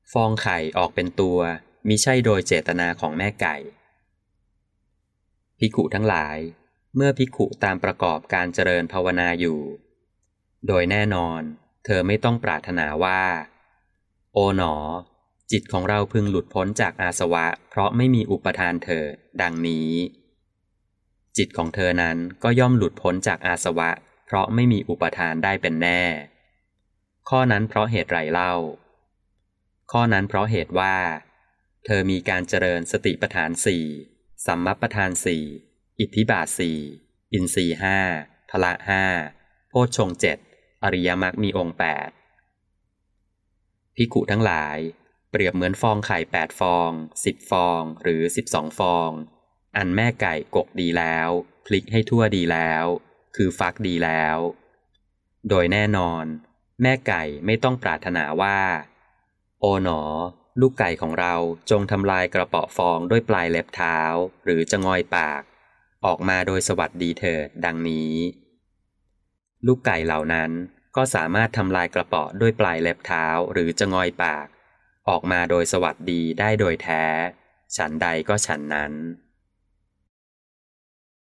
ฟองไข่ออกเป็นตัวมิใช่โดยเจตนาของแม่ไก่ภิกขุทั้งหลายเมื่อภิกขุตามประกอบการเจริญภาวนาอยู่โดยแน่นอนเธอไม่ต้องปรารถนาว่าโอ๋หนอจิตของเราพึงหลุดพ้นจากอาสวะเพราะไม่มีอุปทานเถิดดังนี้จิตของเธอนั้นก็ย่อมหลุดพ้นจากอาสวะเพราะไม่มีอุปทานได้เป็นแน่ข้อนั้นเพราะเหตุไรเล่าข้อนั้นเพราะเหตุว่าเธอมีการเจริญสติปัฏฐานสี่สัมมัปปทานสี่อิทธิบาทสี่อินทรีย์ห้าพละห้าโพชฌงค์เจ็ดอริยมรรคมีองค์8ภิกขุทั้งหลายเปรียบเหมือนฟองไข่8ฟอง10ฟองหรือ12ฟองอันแม่ไก่กกดีแล้วพลิกให้ทั่วดีแล้วคือฟักดีแล้วโดยแน่นอนแม่ไก่ไม่ต้องปรารถนาว่าโอ๋หนอลูกไก่ของเราจงทำลายกระเปาะฟองด้วยปลายเล็บเท้าหรือจะงอยปากออกมาโดยสวัสดีเถิดดังนี้ลูกไก่เหล่านั้นก็สามารถทำลายกระเปาะด้วยปลายเล็บเท้าหรือจะงอยปากออกมาโดยสวัสดีได้โดยแท้ฉันใดก็ฉันนั้น